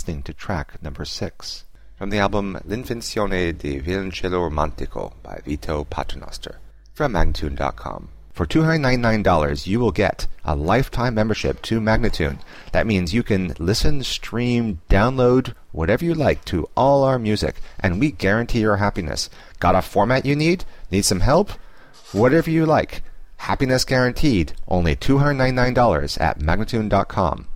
listening to track number 6 from the album L'Invenzione di Violoncello Romantico by Vito Paternoster from Magnatune.com. For $299, you will get a lifetime membership to Magnatune. That means you can listen, stream, download, whatever you like to all our music, and we guarantee your happiness. Got a format you need? Need some help? Whatever you like. Happiness guaranteed. Only $299 at Magnatune.com.